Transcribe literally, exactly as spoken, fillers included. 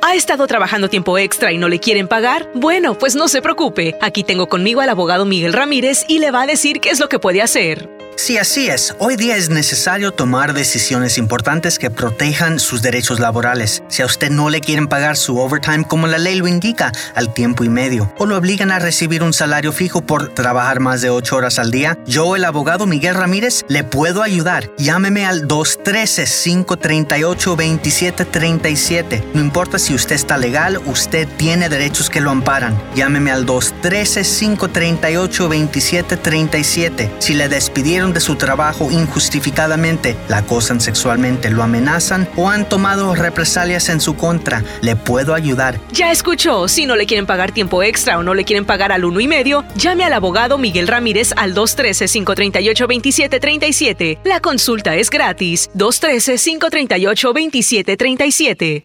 ¿Ha estado trabajando tiempo extra y no le quieren pagar? Bueno, pues no se preocupe. Aquí tengo conmigo al abogado Miguel Ramírez y le va a decir qué es lo que puede hacer. Sí, así es. Hoy día es necesario tomar decisiones importantes que protejan sus derechos laborales. Si a usted no le quieren pagar su overtime como la ley lo indica, al tiempo y medio, o lo obligan a recibir un salario fijo por trabajar más de ocho horas al día, yo, el abogado Miguel Ramírez, le puedo ayudar. Llámeme al dos uno tres, cinco tres ocho, dos siete tres siete. No importa si usted está legal, usted tiene derechos que lo amparan. Llámeme al dos uno tres, cinco tres ocho, dos siete tres siete. Si le despidieron de su trabajo injustificadamente, la acosan sexualmente, lo amenazan o han tomado represalias en su contra, le puedo ayudar. Ya escuchó, si no le quieren pagar tiempo extra o no le quieren pagar al uno y medio, llame al abogado Miguel Ramírez al dos uno tres, cinco tres ocho, dos siete tres siete. La consulta es gratis. dos uno tres, cinco tres ocho, dos siete tres siete.